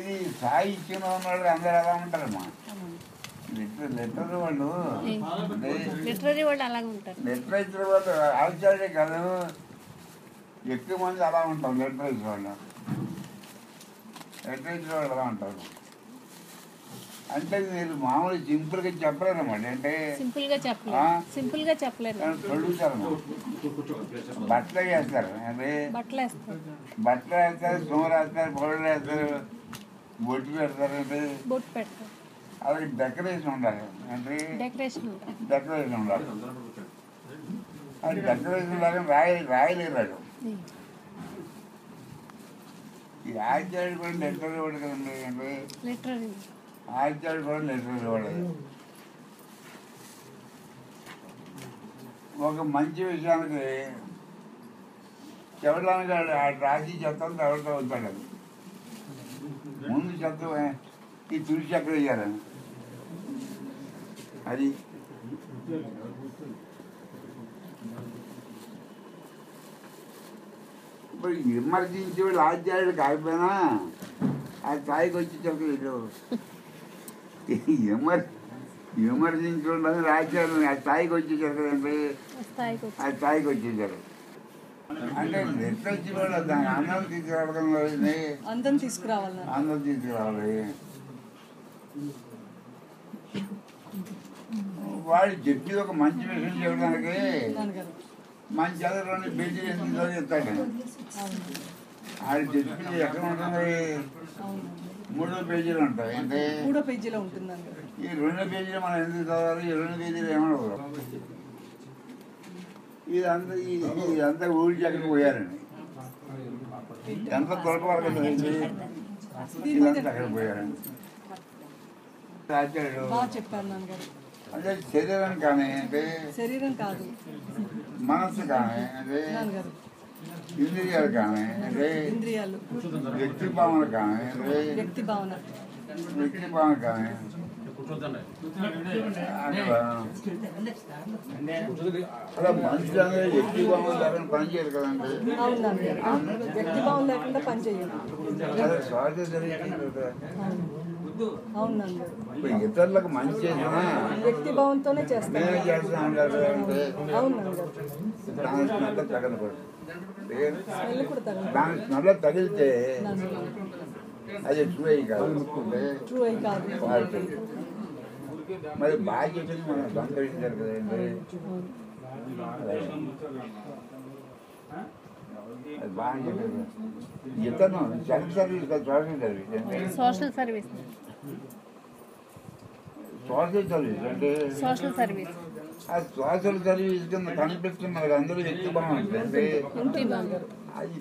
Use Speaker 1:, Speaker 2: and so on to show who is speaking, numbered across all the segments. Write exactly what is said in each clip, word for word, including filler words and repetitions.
Speaker 1: ఇది సాహిత్యంలో ఉన్నవాళ్ళు అందరూ ఎలా ఉంటారమ్మా? లిటర్ లిటరీ వాళ్ళు
Speaker 2: లిటరీ వాళ్ళు అలాగే ఉంటారు.
Speaker 1: లిటరేచర్ వాళ్ళు ఆచార్య కాదు, ఎక్కువ మంది అలా ఉంటాం. లిటరేచర్ వాళ్ళు లిటరేచర్ వాళ్ళు అలా ఉంటారు. అంటే మీరు మామూలు సింపుల్గా చెప్పలేరన్నమాట. అంటే
Speaker 2: సింపుల్గా చెప్పలేరు సింపుల్గా చెప్పలేరు
Speaker 1: చదువుతారు, బట్టలు వేస్తారు, అంటే
Speaker 2: బట్టలు వేస్తారు
Speaker 1: బట్టలు వేస్తారు, సోమరు వేస్తారు, పౌడర్ వేస్తారు, బొట్టు పెడతారు. అంటే
Speaker 2: బొట్టు పెడతారు.
Speaker 1: అలాగే డెకరేషన్ ఉండాలి. అంటే
Speaker 2: డెకరేషన్
Speaker 1: డెకరేషన్ ఉండాలి. అది డెకరేషన్ లాగా రాయ రాయలేరు. ఈ ఆచార్యుడు కూడా లెటర్ ఇవ్వడు కదండి. అంటే
Speaker 2: లిటరీ
Speaker 1: ఆచార్యుడు కూడా లెటర్ ఇవ్వలేదు. ఒక మంచి విషయానికి చెప్పడానికి ఆ రాసి చెప్తాను, ఎవరితో అవుతాడు. అది ముందు చెప్తా ఈ తులసి ఎక్కడ వేయాలని అది ఇప్పుడు ఎమర్జెన్సీ వాళ్ళు ఆచార్యుడు కాకపోయినా ఆ స్థాయికి వచ్చి చెప్పలేదు. ఎమర్ ఎమర్జెన్సీ ఉండదు ఆచార్యులు ఆ స్థాయికి వచ్చేసారు కదండి. ఆ స్థాయికి వచ్చేసారు. అంటే లిటరేచర్ వాళ్ళు దాని ఆనందం తీసుకురావడం
Speaker 3: అందం తీసుకురావాలి
Speaker 1: ఆనందం తీసుకురావాలి. వాడు చెప్పి ఒక మంచి విషయం చెప్పడానికి మంచి చదువులోని బీజీ ఎందుకు చదివిస్తాడు. వాడు చెప్పి ఎక్కడ ఉంటుంది? మూడో పేజీలు ఉంటాయి. అంటే
Speaker 3: మూడో పేజీలో ఉంటుందండి.
Speaker 1: ఈ రెండో పేజీలో మనం ఎందుకు చదవాలి? ఈ రెండు పేజీలు ఏమనవు. ఇదంతా ఇదంతా ఊరికి ఎక్కడికి పోయారండి. ఎంత తొలక వరకు ఇదంతా అక్కడికి పోయారండి.
Speaker 3: చెప్పారు నాన్నగారు.
Speaker 1: అంటే శరీరం కానీ, అంటే
Speaker 3: శరీరం కాదు,
Speaker 1: మనస్సు కానీ, అంటే ఇంద్రియాలు కానీ, అంటే
Speaker 3: ఇంద్రియాలు,
Speaker 1: వ్యక్తి భావన కానీ, అంటే
Speaker 3: వ్యక్తి భావన
Speaker 1: వ్యక్తి భావన కానీ అలా మనిషి అనేది వ్యక్తి భావన లేకుండా పని చేయరు కదండి.
Speaker 3: వ్యక్తి భావన లేకుండా పని చేయాలి.
Speaker 1: అదే శ్వాస జరిగింది.
Speaker 3: అవునండి.
Speaker 1: ఇతరులకు మంచి చేసినా
Speaker 3: వ్యక్తి భావంతోనే చేస్తాను.
Speaker 1: నేనే చేస్తాను అంటే
Speaker 3: అవునండి.
Speaker 1: దాని స్మెల్ తగలకూడదు. దాని స్మెల్ తగిలితే అది ట్రూ అయి కాదు.
Speaker 3: ట్రూ అయి కాదు.
Speaker 1: మరి బాగా చెప్పింది మనం సంతరించారు కదండి. అది బాగా చెప్పేది. ఇతను సెల్ఫ్ సర్వీస్ కాదు, social service.
Speaker 2: Social service
Speaker 1: social service అంటే
Speaker 2: సోషల్ సర్వీస్
Speaker 1: ఆ సోషల్ సర్వీస్ కింద కనిపిస్తుంది మనకు. అందరూ వ్యక్తి భావం అంటే అది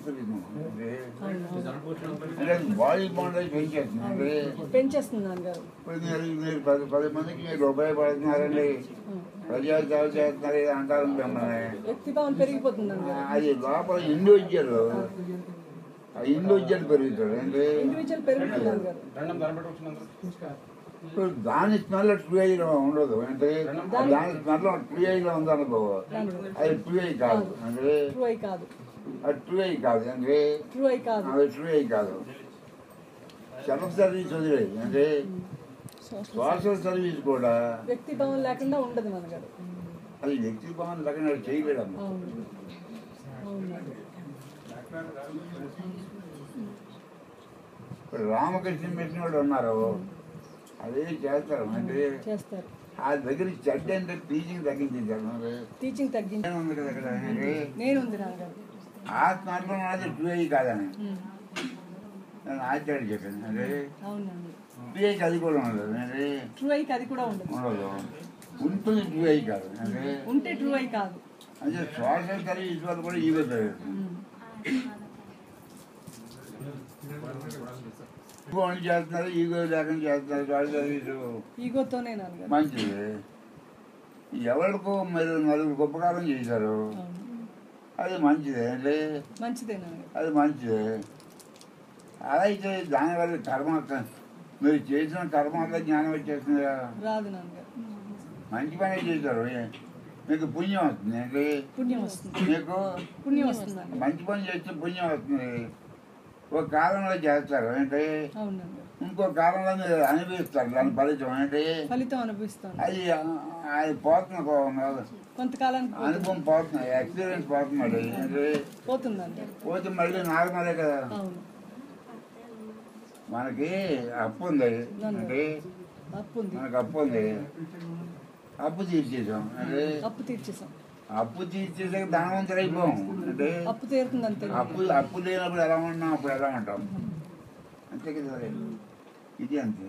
Speaker 1: అంటే బాడీ బాండేజ్ పెంచేస్తుంది.
Speaker 3: పెంచేస్తుంది నాన్నగారు.
Speaker 1: ఇప్పుడు మీరు మీరు పది పది మందికి మీరు ఉపయోగపడుతున్నారండి, ప్రజా సేవ చేస్తున్నారు అంటారు మిమ్మల్ని.
Speaker 3: వ్యక్తి భావం పెరిగిపోతుంది.
Speaker 1: అది లోపల ఇండివిజువల్ ఆ ఇండివిజువల్ పెరుగుతాడు. అంటే
Speaker 3: ఇండివిజువల్ పెరుగుతుంది.
Speaker 1: ఇప్పుడు దాని స్మెల్ ట్రూ అయ్యిలో ఉండదు. అంటే దాని స్మెల్ ట్రూ అయ్యిలో ఉందనుకో, అది ట్రూ అయ్యి కాదు. అంటే
Speaker 3: ట్రూ అయి కాదు.
Speaker 1: అది ట్రూ అయ్యి కాదు. అంటే
Speaker 3: ట్రూ అయి కాదు.
Speaker 1: అది ట్రూ అయ్యి కాదు. సెల్ఫ్ సర్వీస్ వదిలేదు. అంటే సోషల్ సర్వీస్ కూడా
Speaker 3: వ్యక్తి భావం లేకుండా ఉండదు మనగారు.
Speaker 1: అది వ్యక్తి భావం లేకుండా చేయలేడమ్మా. ఇప్పుడు రామకృష్ణ మిషన్ వాళ్ళు ఉన్నారు, అదే చేస్తారు. అంటే
Speaker 3: చేస్తారు.
Speaker 1: ఆ దగ్గర చెడ్డ అంటే టీచింగ్ తగ్గించారు.
Speaker 3: టీచింగ్ తగ్గించారు
Speaker 1: ఉంది కదా ఇక్కడ.
Speaker 3: నేను ఉంది నాన్నగారు.
Speaker 1: ఆ స్మార్ట్లో అది ట్రూ అయ్యి కాదని నేను ఆచార్య చెప్పాను. అంటే ట్రూ అయ్యి అది కూడా ఉండదు. అంటే
Speaker 3: ట్రూ అయ్యి అది కూడా ఉండదు.
Speaker 1: ఉండదు ఉంటుంది. ట్రూ అయ్యి కాదు. అంటే
Speaker 3: ఉంటే ట్రూ అయ్యి కాదు.
Speaker 1: అంటే సోషల్ సర్వీస్ వాళ్ళు కూడా ఈగో ఫోన్ చేస్తున్నారు, ఈగో లేకుండా చేస్తున్నారు. సోషల్ సర్వీస్
Speaker 3: ఈగోతోనే
Speaker 1: మంచిది. ఎవరికో మీరు నలుగురికి ఉపకారం చేశారు, అది మంచిదే. అంటే
Speaker 3: మంచిదే,
Speaker 1: అది మంచిదే. అలా అయితే దానివల్ల కర్మ మీరు చేసిన కర్మ వల్ల జ్ఞానం వచ్చేస్తుంది.
Speaker 3: రాదు నాన్నగారు.
Speaker 1: మంచి పని చేశారు, మీకు పుణ్యం వస్తుంది. అంటే
Speaker 3: పుణ్యం వస్తుంది.
Speaker 1: మీకు
Speaker 3: పుణ్యం వస్తుంది.
Speaker 1: మంచి పని చేస్తే పుణ్యం వస్తుంది. ఒక కాలంలో చేస్తారు అంటే
Speaker 3: అవును నాన్నగారు.
Speaker 1: ఇంకో కాలంలో మీరు అనిపిస్తారు దాని ఫలితం అంటే
Speaker 3: ఫలితం అనుభవిస్తాను.
Speaker 1: అది అది పోతున్న
Speaker 3: కొంతకాలానికి పోతుంది.
Speaker 1: అనుభవం పోతున్నాయి, ఎక్స్పీరియన్స్ పోతున్నాడు అంటే
Speaker 3: పోతుంది నాన్నగారు.
Speaker 1: పోతే మళ్ళీ నార్మలే కదా.
Speaker 3: అవును.
Speaker 1: మనకి అప్పు ఉంది అంటే
Speaker 3: అప్పు ఉంది.
Speaker 1: మనకు అప్పు ఉంది, అప్పు తీర్చేసాం అంటే
Speaker 3: అప్పు తీర్చేసాం.
Speaker 1: అప్పు తీర్చేసాక ధనవంతులు అయిపోం అంటే
Speaker 3: అప్పు తీరుతుంది అంతే.
Speaker 1: అప్పు అప్పు లేనప్పుడు ఎలా ఉన్నాం, అప్పుడు ఎలా ఉంటాం అంతే కదా. ఇది అంతే.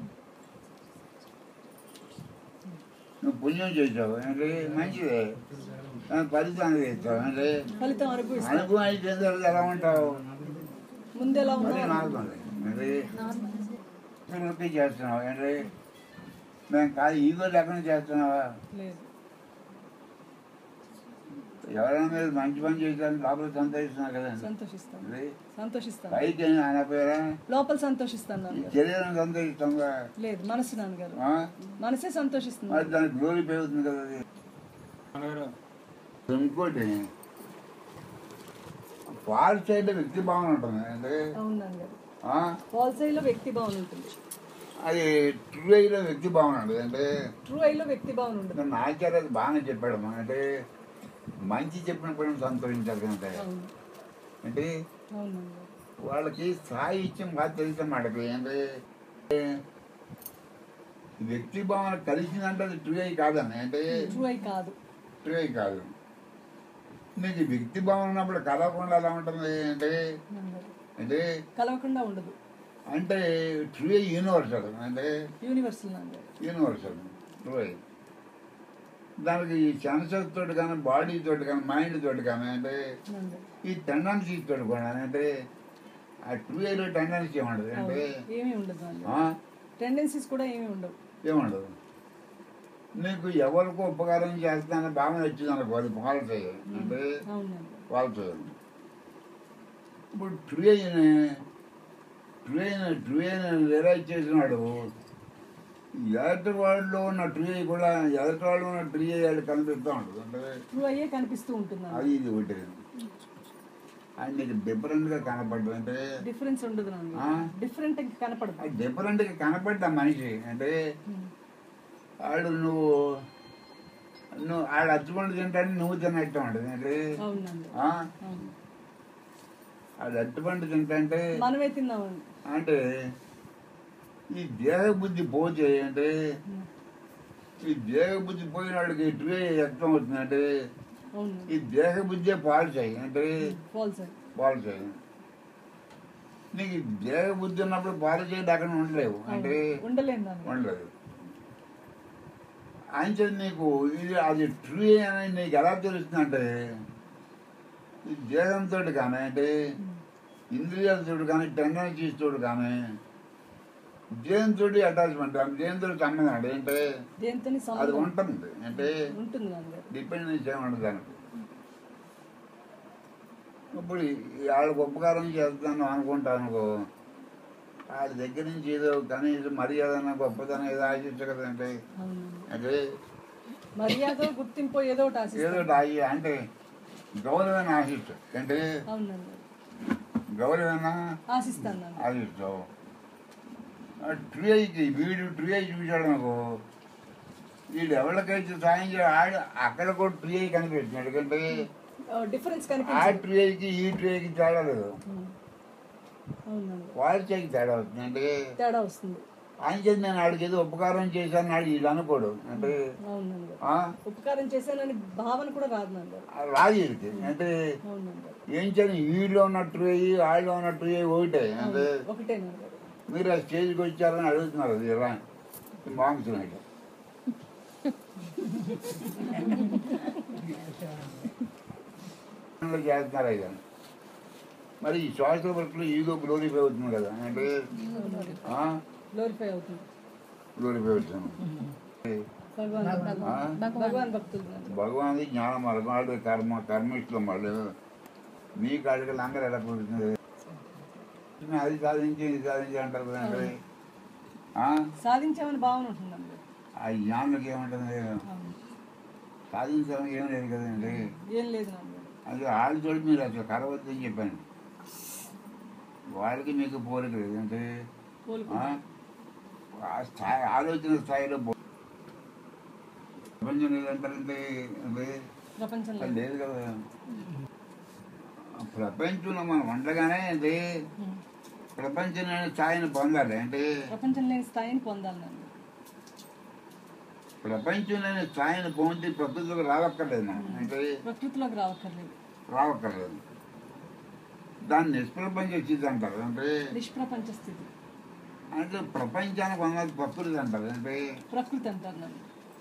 Speaker 1: నువ్వు పుణ్యం చేసావు అంటే మంచిదే, దాని ఫలితాన్ని చేస్తావు అంటే
Speaker 3: ఫలితం అనుభవిస్తాం.
Speaker 1: అనుభవం అయితే ఎలా ఉంటావు,
Speaker 3: ముందు ఎలా
Speaker 1: మళ్ళీ
Speaker 3: ఉన్నాం?
Speaker 1: నార్మల్ అంటే నొప్పి చేస్తున్నావు అంటే మేము కాదు ఈగో లేకుండా చేస్తున్నావా.
Speaker 3: లేదు.
Speaker 1: ఎవరైనా మీరు మంచి పని చేశారని లోపల సంతోషిస్తున్నారు కదండి.
Speaker 3: సంతోషిస్తాను.
Speaker 1: అది
Speaker 3: సంతోషిస్తాను.
Speaker 1: పైకి అనపోయారా,
Speaker 3: లోపల సంతోషిస్తాను నాన్నగారు.
Speaker 1: శరీరం సంతోషిస్తాంగా.
Speaker 3: లేదు, మనసు నాన్నగారు.
Speaker 1: ఆ?
Speaker 3: మనసే సంతోషిస్తుంది.
Speaker 1: మరి దానికి గ్లోరీ పెరుగుతుంది కదా అది. ఇంకోటి ఫాల్ సైడ్ వ్యక్తి భావన ఉంటుంది అంటే
Speaker 3: అవును నాన్నగారు.
Speaker 1: ఆ?
Speaker 3: ఫాల్ సైడ్ లో వ్యక్తి భావన ఉంటుంది.
Speaker 1: అది ట్రూ ఐలో వ్యక్తి భావన ఉంటుంది అంటే
Speaker 3: ట్రూ ఐ లో వ్యక్తి భావన ఉంటుంది.
Speaker 1: నా ఆచార్య అది బాగానే చెప్పాడు. అంటే మంచి చెప్పినప్పుడు సంతోషించాలి అంటే
Speaker 3: అవును.
Speaker 1: అంటే
Speaker 3: అవును నాన్నగారు.
Speaker 1: వాళ్ళకి సాహిత్యం బాగా తెలుసు వాళ్ళకి అంటే వ్యక్తి భావన కలిసిందంటే అది ట్రూ ఐ కాదని అంటే
Speaker 3: ట్రూ ఐ కాదు.
Speaker 1: ట్రూ ఐ కాదు. నీకు వ్యక్తి భావన ఉన్నప్పుడు కలవకుండా ఎలా ఉంటుంది అంటే
Speaker 3: నాన్నగారు.
Speaker 1: అంటే
Speaker 3: కలవకుండా ఉండదు.
Speaker 1: అంటే ట్రూ ఐ యూనివర్సల్ అంటే
Speaker 3: యూనివర్సల్ నాన్నగారు.
Speaker 1: Universal true I. దానికి ఈ సెన్సెస్ తోటి కానీ బాడీ తోటి కానీ మైండ్ తోటి కానీ అంటే
Speaker 3: నాన్నగారు.
Speaker 1: ఈ టెండెన్సీ తోటి కూడా అంటే ఆ ట్రూ ఐలో టెండెన్సీ ఏముండదు అంటే
Speaker 3: ఏమీ ఉండదు
Speaker 1: ఆ?
Speaker 3: నాన్నగారు. టెండెన్సీస్ కూడా ఏమీ ఉండవు.
Speaker 1: ఏముండదు. నీకు ఎవరికో ఉపకారం చేస్తానని బాగా వచ్చింది అనుకో, అది పాలసీ అంటే
Speaker 3: అవును నాన్నగారు.
Speaker 1: పాలసీ. ఇప్పుడు ట్రూ ఐని ట్రూ ఐని ట్రూ ఐని రియలైజ్ చేసినాడు ఎదుటి వాళ్ళలో ఉన్న ట్రూ ఐ కూడా ఎదుటి వాళ్ళు ఉన్న ట్రూ ఐ అది కనిపిస్తూ ఉంటుంది అంటే
Speaker 3: ట్రూ అయ్యే కనిపిస్తూ ఉంటుంది నాన్నగారు.
Speaker 1: అది ఇది ఒకటి. అది నీకు డిఫరెంట్గా కనపడ్డం అంటే
Speaker 3: డిఫరెన్స్ ఉండదు
Speaker 1: ఆ?
Speaker 3: నాన్నగారు. డిఫరెంట్ ఇంకా కనపడదు.
Speaker 1: అది డిఫరెంట్గా కనపడ్డా మనిషి అంటే ఆడు నువ్వు నువ్వు ఆడు అచ్చుకుంటూ తింటాను నువ్వు తిన్నట్టు ఉంటుంది అంటే
Speaker 3: అవును నాన్నగారు.
Speaker 1: ఆ?
Speaker 3: అవును.
Speaker 1: ఆడు అట్టుబండి తింటే
Speaker 3: మనమే తిన్నామండి.
Speaker 1: అంటే ఈ దేహ బుద్ధి పోతే అంటే ఈ దేహ బుద్ధి పోయిన వాడికి ట్రే వ్యక్తం అవుతుంది అంటే
Speaker 3: అవును.
Speaker 1: ఈ దేహ బుద్ధే పాల్చాయి అంటే
Speaker 3: ఫాల్స్.
Speaker 1: పాల్చాయి. నీకు ఈ దేహ బుద్ధి ఉన్నప్పుడు పాల్చేది అక్కడ ఉండలేవు అంటే
Speaker 3: ఉండలేదు నాన్నగారు.
Speaker 1: ఉండలేదు. అంతే నీకు ఇది అది ట్రూ అని నీకు ఎలా తెలుస్తుందంటే ఈ దేహంతో కానీ అంటే ఇంద్రియాలతో కానీ టెండెన్సీస్ తోటి కానీ దేనితో అటాచ్మెంట్ దేనితో సంబంధం అంటే
Speaker 3: దేనితో
Speaker 1: అది
Speaker 3: సంబంధం
Speaker 1: ఉంటుంది అంటే
Speaker 3: ఉంటుంది నాన్నగారు.
Speaker 1: డిపెండెన్స్ ఏమి ఉండదు దానికి. ఇప్పుడు వాళ్ళకి ఉపకారం చేస్తాను అనుకుంటాను అనుకో, వాళ్ళ దగ్గర నుంచి ఏదో కనీసం మర్యాద గొప్పతనం ఏదో ఆశించు కదంటే
Speaker 3: అవును.
Speaker 1: అంటే
Speaker 3: మర్యాద గుర్తింపు ఏదో ఒకటి
Speaker 1: ఏదో
Speaker 3: ఆశిస్తాం.
Speaker 1: ఒకటి ఆశ అంటే గౌరవాన్ని ఆశిస్తావు అంటే
Speaker 3: అవును నాన్నగారు.
Speaker 1: గౌరవాన్ని
Speaker 3: ఆశిస్తాను నాన్న.
Speaker 1: ఆశిస్తావు. ట్రీఐకి వీడు ట్రీఐ చూశాడు అనుకో, వీడు ఎవరికైతే సాయం చేయ ఆడు అక్కడ కూడా ట్రీఐ కనిపిస్తున్నాడు. ఎందుకంటే
Speaker 3: డిఫరెన్స్
Speaker 1: ఆ
Speaker 3: కనిపించదు.
Speaker 1: ట్రీఐకి ఈ ట్రీఐకి తేడా లేదు,
Speaker 3: అవును నాన్నగారు.
Speaker 1: క్వాలిటీకి తేడా వస్తుంది. అంటే
Speaker 3: తేడా వస్తుంది.
Speaker 1: ఆయన చేసి నేను ఆడికి ఏదో ఉపకారం చేశాను నాడు వీళ్ళు అనుకోడు అంటే
Speaker 3: అవును నాన్నగారు.
Speaker 1: ఆ?
Speaker 3: ఉపకారం చేశానని భావన కూడా రాదు నాన్నగారు.
Speaker 1: రాదు వీడికి. అంటే
Speaker 3: అవును నాన్నగారు.
Speaker 1: ఏం చేయను వీడిలో ఉన్నట్టు అయ్యి వాళ్ళలో ఉన్నట్టు అయ్యి ఒకటే. అంటే
Speaker 3: ఒకటే నాన్నగారు.
Speaker 1: మీరు ఆ స్టేజ్కి వచ్చారని అడుగుతున్నారు అది ఇలా మాంగుతున్నాడు. చేస్తున్నారు అయితే మరి ఈ సోషల్ వర్క్లో ఈగో గ్లోరిఫై అవుతుంది కదా అంటే
Speaker 3: గ్లోరిఫై అవుతుంది.
Speaker 1: గ్లోరిఫై అవుతుంది.
Speaker 3: భగవాన్ భక్తులు.
Speaker 1: ఆ?
Speaker 3: భగవాన్ భక్తులు నాన్నగారు.
Speaker 1: భగవాన్ జ్ఞానం మార్గం వాళ్ళు కర్మ కర్మిష్టం వాళ్ళు మీ కాడికి లంగర్ ఎలా కుదురుతుంది. అది సాధించి ఇది సాధించి అంటారు కదా అంటే
Speaker 3: సాధించామని భావన ఉంటుంది నాన్నగారు.
Speaker 1: ఆ జ్ఞానులకి ఏముంటుంది,
Speaker 3: అవును.
Speaker 1: సాధించడం ఏం లేదు కదండి.
Speaker 3: ఏం లేదు నాన్నగారు.
Speaker 1: అది వాళ్ళు తోటి మీరు అసలు కరవద్దని చెప్పాను. వాళ్ళకి మీకు పోలిక లేదు అంటే
Speaker 3: కోలుకుంటారు.
Speaker 1: ఆ స్థాయి ఆలోచన స్థాయిలో పో- ప్రపంచం లేదంటారంటే అంటే
Speaker 3: ప్రపంచంలో
Speaker 1: అది లేదు కదా. ప్రపంచంలో మనం ఉండగానే అంటే
Speaker 3: ఉమ్.
Speaker 1: ప్రపంచం స్థాయిని పొందాలి అంటే
Speaker 3: ప్రపంచం లేని స్థాయిని పొందాలి నన్ను.
Speaker 1: ప్రపంచంలోని స్థాయిని పొంది ప్రకృతిలోకి రావక్కర్లేదు మనం అంటే
Speaker 3: ప్రకృతిలోకి రావక్కర్లేదు.
Speaker 1: రావక్కర్లేదు. దాన్ని నిష్ప్రపంచ స్థితి అంటారు అంటే
Speaker 3: నిష్ప్రపంచ స్థితి
Speaker 1: అంటే ప్రపంచానికి ఉన్నది ప్రకృతి అంటారు అంటే
Speaker 3: ప్రకృతి అంటారు నన్ను.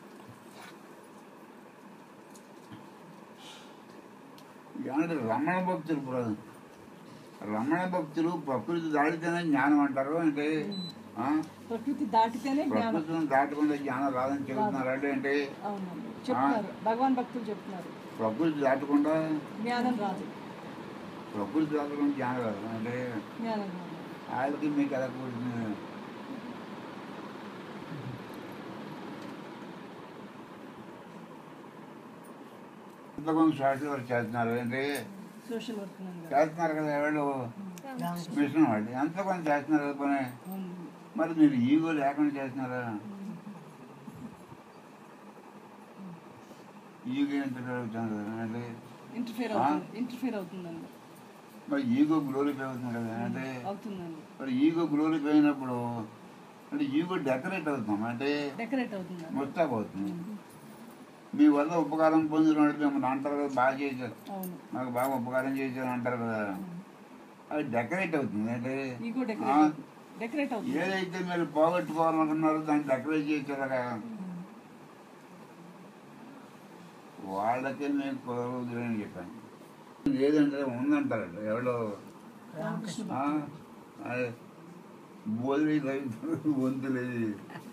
Speaker 1: ఏమంటే రమణ భక్తులు ప్ర- రమణ భక్తులు ప్రకృతి దాటితేనే జ్ఞానం అంటారు అంటే ఆ?
Speaker 3: ప్రకృతి దాటితేనే జ్ఞానం.
Speaker 1: ప్రకృతిని దాటకుండా జ్ఞానం రాదని చెబుతున్నారు అంటే అంటే
Speaker 3: అవునండి చెప్తున్నారు. భగవాన్ భక్తులు చెప్తున్నారు
Speaker 1: ప్రకృతి దాటకుండా
Speaker 3: జ్ఞానం రాదు.
Speaker 1: ప్రకృతి దాటకుండా జ్ఞానం రాదు అంటే
Speaker 3: జ్ఞానం రాదు.
Speaker 1: వాళ్ళకి మీకు ఎలా కూర్చుంది. ఎంతమంది సోషల్ వర్క్ చేస్తున్నారు అంటే
Speaker 3: సోషల్ వర్క్ నన్ను.
Speaker 1: చేస్తున్నారు కదా ఎవరు మిషన్ వాళ్ళు ఎంతమంది చేస్తున్నారు కదా పని.
Speaker 3: అవును.
Speaker 1: మరి మీరు ఈగో లేకుండా చేస్తున్నారా? ఈగో ఎంత పెరుగుతుంది కదా అంటే
Speaker 3: ఇంటర్ఫేర్ అవుతుంది. ఇంటర్ఫేర్ అవుతుందండి.
Speaker 1: మరి ఈగో గ్లోరిఫై అవుతుంది కదా అంటే
Speaker 3: అవుతుందండి.
Speaker 1: మరి ఈగో గ్లోరిఫై అయినప్పుడు అంటే ఈగో డెకరేట్ అవుతాం అంటే
Speaker 3: డెకరేట్ అవుతుందండి.
Speaker 1: ముస్తాబ్ అవుతుంది. మీ వల్ల ఉపకారం పొందిన వాళ్ళు మిమ్మల్ని అంటారు కదా, బాగా చేశారు,
Speaker 3: అవును.
Speaker 1: నాకు బాగా ఉపకారం చేశారు అంటారు కదా, అది డెకరేట్ అవుతుంది అంటే
Speaker 3: ఈగో
Speaker 1: ఆ,
Speaker 3: డెకరేట్ అవుతుంది. డెకరేట్ అవుతుంది.
Speaker 1: ఏదైతే మీరు పోగొట్టుకోవాలనుకున్నారో దాన్ని డెకరేట్ చేశారు కదా, వాళ్ళకే మేము కుదరని చెప్పాను. లేదంటే ఉందంటారంట ఎవడో
Speaker 3: రామకృష్ణ
Speaker 1: బోధి వంతులేదు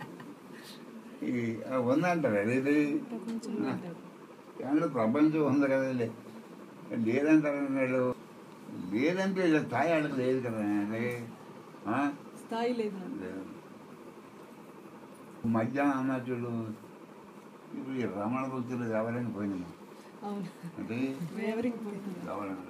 Speaker 1: ఉందంటారు అదేది
Speaker 3: ప్రపంచంలో అంటారు.
Speaker 1: ఏమంటే ప్రపంచం ఉంది కదా, లే లేదంటారు వాళ్ళు. లేదంటే ఇలా స్థాయి వాళ్ళకి లేదు కదా అంటే ఆ?
Speaker 3: స్థాయి లేదు నాకు.
Speaker 1: లేదు. మధ్యాహ్నం అన్నా చూడు, ఇప్పుడు ఈ రమణ భక్తులు ఎవరైనా పోయినాము
Speaker 3: అవును.
Speaker 1: అంటే
Speaker 3: వేవరింగ్ పోతుంది.
Speaker 1: ఎవరైనా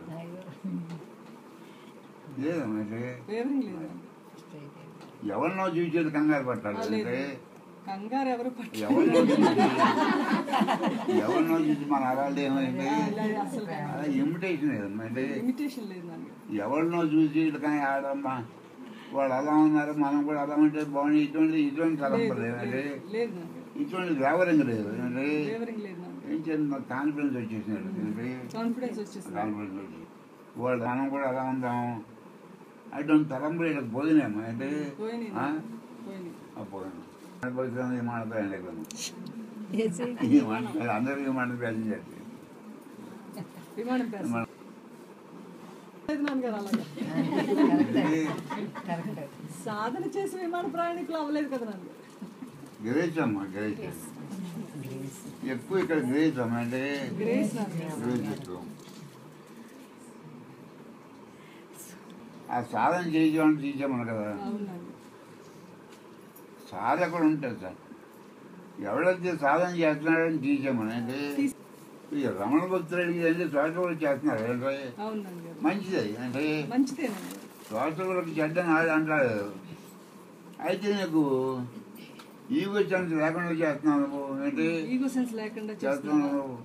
Speaker 1: లేదమ్మా అంటే
Speaker 3: వేవరింగ్ లేదు.
Speaker 1: ఎవరినో చూసేది కంగారు పట్టాలి
Speaker 3: ఆ, లేదు.
Speaker 1: అంటే
Speaker 3: కంగారు ఎవరు పట్టు.
Speaker 1: ఎవరినో చూసి ఎవరినో చూసి మన అరాళ్ళు ఏమైంది
Speaker 3: అసలు
Speaker 1: అలా ఇమిటేషన్ ఏదమ్మా అంటే
Speaker 3: ఇమిటేషన్ లేదు నాకు.
Speaker 1: ఎవరినో చూసి ఇట్లా కానీ ఆడమ్మా వాళ్ళు అలా ఉన్నారు మనం కూడా అలా ఉంటే బాగుంది, ఇటువంటి ఇటువంటి తలంపలు అంటే
Speaker 3: లేదు నాకు.
Speaker 1: ఇటువంటి వ్యవహారం లేదు అంటే
Speaker 3: వేవరింగ్ లేదు నాకు.
Speaker 1: ఏం చేయాలి, నాకు కాన్ఫిడెన్స్ వచ్చేసినాడు అంటే
Speaker 3: కాన్ఫిడెన్స్ వచ్చేసింది.
Speaker 1: కాన్ఫిడెన్స్ వచ్చి వాళ్ళు మనం కూడా అలా ఉందాం అటువంటి తలంపులు వీళ్ళకి పోయినాము అంటే
Speaker 3: పోయినాయి
Speaker 1: ఆ?
Speaker 3: పోయినాయి.
Speaker 1: ఆ పోయినాం అనుభవిస్తాను ఈ మాట్లాడతాను లేకుండా
Speaker 2: ఏసీ
Speaker 1: ఈ మాట అందరికీ మాట ప్రయత్నం చేస్తే
Speaker 3: విమానం పేరు లేదు నాన్నగారు. అలాగే సాధన చేసి విమాన ప్రయాణికులు అవ్వలేదు కదా నన్ను.
Speaker 1: గ్రహించమ్మా గ్రహించాం ఎక్కువ ఇక్కడ గ్రహించాం అంటే
Speaker 3: గ్రేస్ నాన్నగారు.
Speaker 1: గ్రహించు ఆ సాధన చేసేవాడిని తీసామను కదా,
Speaker 3: అవునండి.
Speaker 1: సాధకుడు ఉంటుంది సార్, ఎవడైతే సాధన చేస్తున్నాడని తీసామని అంటే ఈ రమణ భక్తులకి అంటే తోటకూర చేస్తున్నారు అంటే
Speaker 3: అవునండి.
Speaker 1: మంచిది అంటే
Speaker 3: మంచిదేనండి.
Speaker 1: తోటకూరకి చెడ్డ నాడు అంటాడు. అయితే నీకు ఈగో ఛాన్స్ లేకుండా చేస్తున్నావు నువ్వు అంటే
Speaker 3: ఈగో సెన్స్ లేకుండా
Speaker 1: చేస్తున్నావు
Speaker 3: చేస్తున్నాను.
Speaker 1: నువ్వు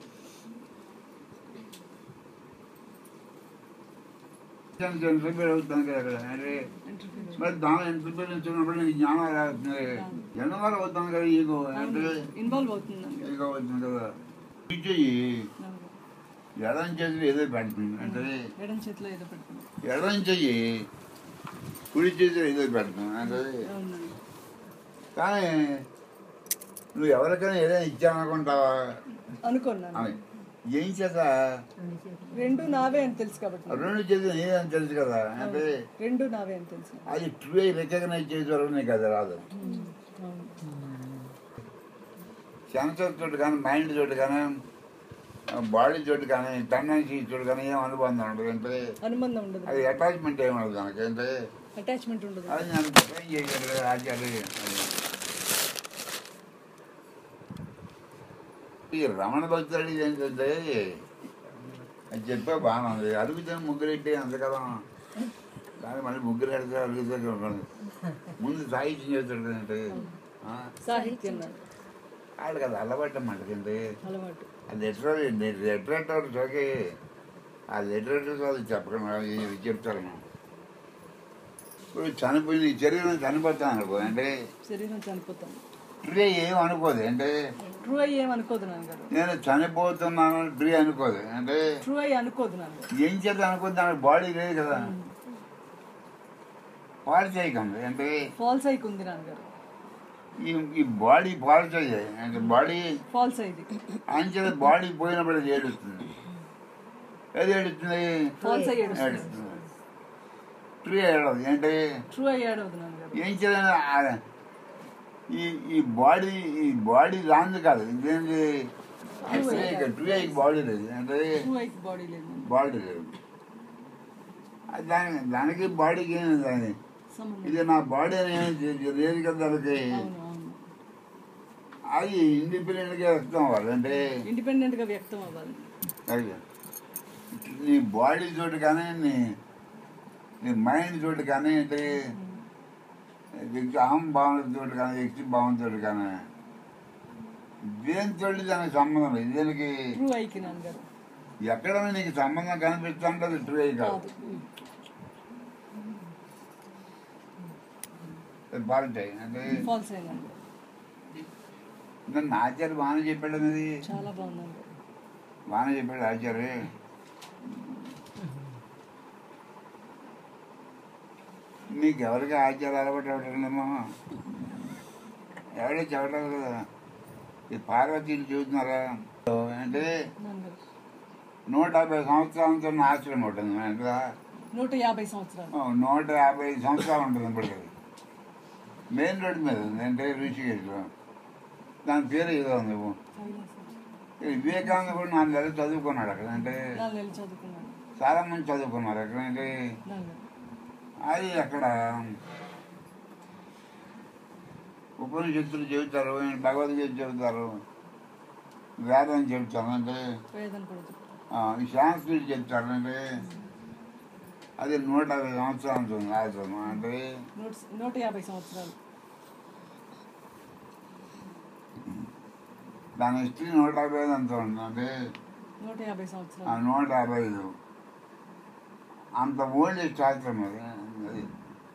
Speaker 1: ఎంటర్ఫీర్ అవుతుంది కదా అక్కడ అంటే
Speaker 3: ఇంటర్ఫీర్.
Speaker 1: మరి దాని ఎంటర్ఫీరెన్స్ ఉన్నప్పుడు నీకు జ్ఞానం రాస్తుంది. ఎన్నవారు అవుతుంది కదా ఈగో అంటే
Speaker 3: ఇన్వాల్వ్ అవుతుందండి.
Speaker 1: ఈగో అవుతుంది కదా. చెయ్యి ఎడం చేతులు ఏదో పెడుతుంది అంటే
Speaker 3: ఎడం చేతిలో ఏదో పెడుతుంది.
Speaker 1: ఎడం చెయ్యి కుడి చేతులు ఏదో పెడుతుంది అంటే
Speaker 3: అవునండి.
Speaker 1: కానీ నువ్వు ఎవరికైనా ఏదైనా ఇచ్చాననుకుంటావా
Speaker 3: అనుకున్నాను.
Speaker 1: అని ఏం చేత
Speaker 3: రెండు నావే అని తెలుసు కాబట్టి.
Speaker 1: రెండు చేతులు నేదని తెలుసు కదా అంటే
Speaker 3: రెండు నావే అని తెలుసు.
Speaker 1: అది ట్రూ రికగ్నైజ్ చేసే వరకు నీకు అది రాదు.
Speaker 3: అవును.
Speaker 1: సెన్సర్ తోటి కానీ మైండ్ తోటి కానీ బాడీ తోటి కానీ టెండెన్సీ తోటి కానీ ఏం అనుబంధం ఉండదు అంటే
Speaker 3: అనుబంధం ఉండదు.
Speaker 1: అది అటాచ్మెంట్ ఏమి ఉండదు దానికి అంటే
Speaker 3: అటాచ్మెంట్ ఉండదు.
Speaker 1: అది నేను ట్రైన్ చేయగలిగే ఆచార్య. ఈ రమణ భక్తులు ఏంటంటే అది చెప్పే బాగానే ఉంది. అరుగుతున్న ముగ్గురెట్టి అంత కదా కానీ మళ్ళీ ముగ్గురు అడిగితే అడుగుతారు ఉంటాను ముందు సాహిత్యం చేస్తాడు కదంటే
Speaker 3: సాహిత్యం
Speaker 1: వాళ్ళు కదా అలవాటు అన్నమాట
Speaker 3: అలవాటు
Speaker 1: ఆ లిటరేచర్ లిటరేటర్ చోకే ఆ లిటరేచర్ వాళ్ళు చెప్పకుండా ఇవి చెప్తారు ఇప్పుడు చనిపోయింది ఈ శరీరం చనిపోతాను అనుకో అంటే
Speaker 3: శరీరం చనిపోతాను
Speaker 1: ట్రీ ఏం అనుకోదు అంటే
Speaker 3: ట్రూ అయ్యి ఏమనుకోదు నాన్నగారు
Speaker 1: నేను చనిపోతున్నాను ట్రీ అనుకోదు అంటే
Speaker 3: ట్రూ అయ్యి అనుకోదు నాన్నగారు
Speaker 1: ఏం చేత అనుకోదు దానికి బాడీ లేదు కదా పాడు చేయకండి అంటే
Speaker 3: ఫాల్స్ అయ్యి ఉంది నాన్నగారు
Speaker 1: ఈ ఈ బాడీ పాడు చేయాలి అంటే బాడీ
Speaker 3: ఫాల్స్ అయ్యి
Speaker 1: అంచేత బాడీ పోయినప్పుడు అది ఏడుస్తుంది ఏది ఏడుస్తుంది
Speaker 3: ఫాల్స్ అయ్యి
Speaker 1: ఏడుస్తుంది ట్రీ ఏడవదు అంటే
Speaker 3: ట్రూ అయ్యి ఏడవదు నాన్నగారు
Speaker 1: ఏం చేయాలి ఈ ఈ బాడీ ఈ బాడీ రాంది కాదు ఇదేంటి ట్రీ అయ్యి బాడీ లేదు అంటే
Speaker 3: ట్రూ అయ్యి బాడీ లేదు
Speaker 1: బాడీ లేదు దానికి దానికి బాడీకి ఏమి దాని
Speaker 3: సంబంధం
Speaker 1: ఇది నా బాడీ అని లేదు కదా దానికి
Speaker 3: అవును అవును
Speaker 1: అది ఇండిపెండెంట్గా వ్యక్తం అవ్వాలి అంటే
Speaker 3: ఇండిపెండెంట్ గా వ్యక్తం అవ్వాలి
Speaker 1: అది నీ బాడీ తోటి కానీ నీ నీ మైండ్ తోటి కానీ అంటే వ్యక్తి అహం భావనతో కానీ వ్యక్తి భావనతో కానీ దేనితో దానికి సంబంధం లేదు దీనికి
Speaker 3: ట్రూ అయ్యి నాన్నగారు
Speaker 1: ఎక్కడైనా నీకు సంబంధం కనిపిస్తుంటే అది ట్రూ అయ్యి కాదు బాగుంటాయి అంటే
Speaker 3: ఫాల్స్ అయ్యిందండి
Speaker 1: నన్ను ఆచార్య బాగానే చెప్పాడు అనేది
Speaker 3: చాలా బాగుందండి
Speaker 1: బాగానే చెప్పాడు ఆచార్య మీకు ఎవరికి ఆచార్య అలవాటు అవ్వటమేమో ఎవరో చెప్పడం కదా ఈ పార్వతీలు చూస్తున్నారా అంటే
Speaker 3: నాన్నగారు
Speaker 1: నూట యాభై సంవత్సరాలతో ఆశ్రమం ఉంటుంది అంటే
Speaker 3: నూట యాభై సంవత్సరాలు
Speaker 1: నూట యాభై సంవత్సరాలు ఉంటుంది ఇప్పటికి మెయిన్ రోడ్ మీద ఉంది అంటే ఋషికేశ్లో దాని పేరు ఏదో ఉంది వివేకానంద కూడా నాలుగు నెలలు చదువుకున్నాడు అక్కడ అంటే
Speaker 3: నాలుగు నెలలు చదువుకున్నాను
Speaker 1: చాలా మంది చదువుకున్నారు అక్కడ అంటే
Speaker 3: నాన్నగారు
Speaker 1: అది అక్కడ ఉపనిషత్తులు చెబుతారు భగవద్గీత చెబుతారు వేదం చెబుతారు అంటే
Speaker 3: వేదన కూడా చెప్తాను
Speaker 1: ఈ సంస్కృతి చెప్తారు అంటే అది నూట యాభై సంవత్సరాలు ఉంటుంది ఆశ్రమం అంటే
Speaker 3: నూట నూట యాభై సంవత్సరాలు
Speaker 1: దాని హిస్టరీ నూట యాభై ఐదు అంత ఉంటుంది అంటే
Speaker 3: నూట యాభై సంవత్సరాలు
Speaker 1: నూట యాభై ఐదు అంత ఓల్డెస్ట్ ఆశ్రమం అది అది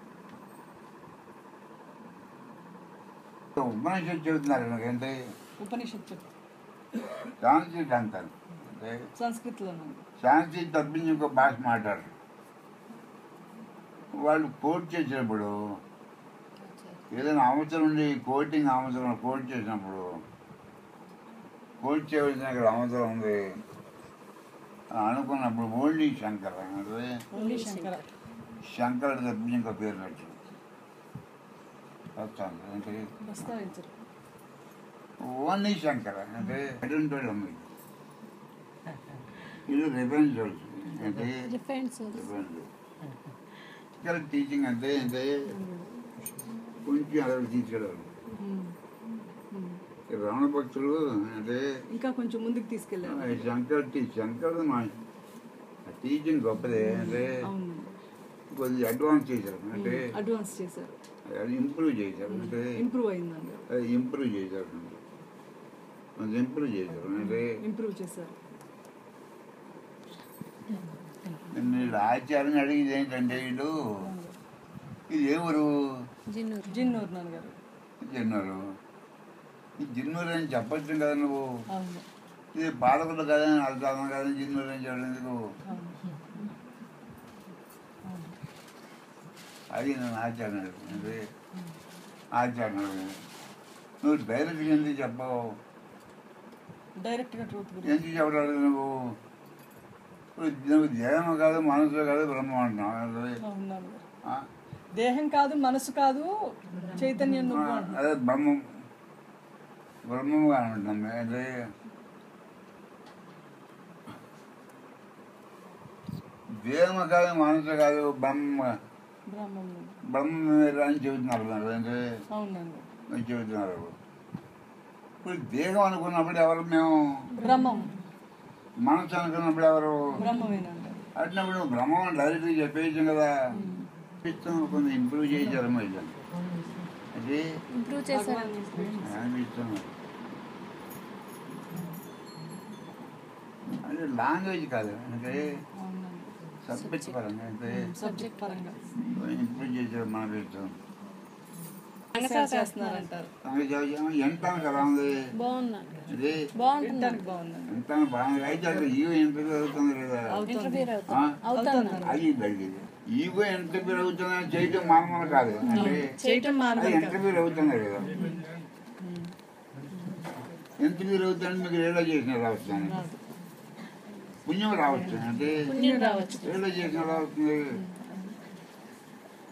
Speaker 1: ఉపనిషత్తు చెబుతున్నారు ఎందుకంటే
Speaker 3: ఉపనిషత్తు
Speaker 1: సాంస్క్రిట్ అంటారు అంటే
Speaker 3: సంస్కృతిలో
Speaker 1: సాంస్క్రిట్ తప్పించి ఇంకో భాష మాట్లాడరు వాళ్ళు కోట్ చేసినప్పుడు ఏదైనా అవసరం ఉండి కోటింగ్ అవసరం కోట్ చేసినప్పుడు కోట్ చేయవలసిన ఇక్కడ అవసరం ఉంది అనుకున్నప్పుడు ఓన్లీ శంకర్ అంటే
Speaker 3: శంకర
Speaker 1: శంకరుడు తప్పించి ఇంకో పేరు పెట్టు వస్తాను అంటే
Speaker 3: ప్రస్తావించరు
Speaker 1: ఓన్లీ శంకర్ అంటే అటువంటి ఉంది ఇది రిఫరెన్స్ అంటే
Speaker 2: రిఫరెన్స్
Speaker 1: రిఫరెన్స్ ఇక్కడ టీచింగ్ అంటే అంటే కొంచెం అలా తీసుకెళ్ళారు రమణ భక్తులు అంటే
Speaker 3: ఇంకా కొంచెం ముందుకు తీసుకెళ్ళారు
Speaker 1: శంకర్ టీ శంకర్ మా టీచింగ్ గొప్పదే అంటే
Speaker 3: అవును
Speaker 1: కొద్దిగా అడ్వాన్స్ చేశారు అంటే
Speaker 3: అడ్వాన్స్ చేశారు
Speaker 1: అది ఇంప్రూవ్ చేశారు అంటే
Speaker 3: ఇంప్రూవ్ అయిందండి
Speaker 1: అది ఇంప్రూవ్ చేశారు కొంచెం ఇంప్రూవ్ చేశారు అంటే
Speaker 3: ఇంప్రూవ్ చేశారు
Speaker 1: నేను ఆచార్యం అడిగింది ఏంటంటే వీళ్ళు ఇది ఏ ఊరు
Speaker 2: జిన్నూరు
Speaker 3: జిన్నూరు నాన్నగారు
Speaker 1: జిన్నూరు ఈ జిన్నూరు అని చెప్పచ్చు కదా నువ్వు
Speaker 3: అవును
Speaker 1: ఇది పాలకులు కదా అర్థం కదా జిన్నూరు అని చెప్పడం ఎందుకు
Speaker 3: అవును
Speaker 1: అది నేను ఆచార్యం అడిగింది ఆచార్యం అడిగింది నువ్వు డైరెక్ట్గా ఎందుకు చెప్పవు
Speaker 3: డైరెక్ట్గా ట్రూత్ గురించి
Speaker 1: ఎందుకు చెప్పడాడు నువ్వు నువ్వు దేహం కాదు మనసు కాదు బ్రహ్మ అంటున్నావు
Speaker 3: అవును నాన్నగారు
Speaker 1: ఆ?
Speaker 3: దేహం కాదు మనసు కాదు చైతన్యం నువ్వు అంటున్నావు.
Speaker 1: అదే బ్రహ్మం బ్రహ్మముగా ఉంటున్నాం అంటే దేహం కాదు మనసు కాదు బ్రహ్మ
Speaker 3: బ్రహ్మం
Speaker 1: బ్రహ్మ మీరు అని చెబుతున్నారు మరి అంటే
Speaker 3: అవునండి
Speaker 1: మీరు చెబుతున్నారు ఇప్పుడు దేహం అనుకున్నప్పుడు ఎవరు మేము
Speaker 3: బ్రహ్మం
Speaker 1: మనసు అనుకున్నప్పుడు ఎవరు
Speaker 3: బ్రహ్మమేనండి
Speaker 1: అట్టినప్పుడు నువ్వు బ్రహ్మం డైరెక్ట్గా చెప్పేయచ్చు కదా ఇస్తాం కొంచెం ఇంప్రూవ్ చేయించారు మరి అది
Speaker 2: ఇంప్రూవ్ చేశారు.
Speaker 1: అనిపిస్తుంది. అంటే లాంగ్వేజ్ కాదు అంటే సబ్జెక్ట్ పరంగా అంటే
Speaker 3: సబ్జెక్ట్ పరంగా
Speaker 1: ఇంప్రూవ్ చేశారు మన ఇష్టం.
Speaker 3: చేస్తున్నారంటారు.
Speaker 1: ఎంత కదా ఉంది
Speaker 2: బాగున్నాను.
Speaker 1: ఇది
Speaker 2: బాగుంటుంది.
Speaker 3: బాగుందండి.
Speaker 1: ఎంత బాగుంది అయితే అది ఈగో ఎంత పెరుగుతుంది లేదా
Speaker 2: ఇంటర్ఫియర్
Speaker 1: ఆ?
Speaker 2: అవుతాను.
Speaker 1: అది అది ఈగో ఎంత పెరుగుతుందని చేయటం మామూలు కాదు అంటే
Speaker 3: చేయటం
Speaker 1: అది
Speaker 3: మానవులు
Speaker 1: ఎంత పెరుగుతుంది కదా ఎంత పెరుగుతుందని మీకు ఏదో చేసిన రావచ్చు పుణ్యం రావచ్చు అంటే
Speaker 2: పుణ్యం రావచ్చు.
Speaker 1: ఏదో చేసిన రావచ్చు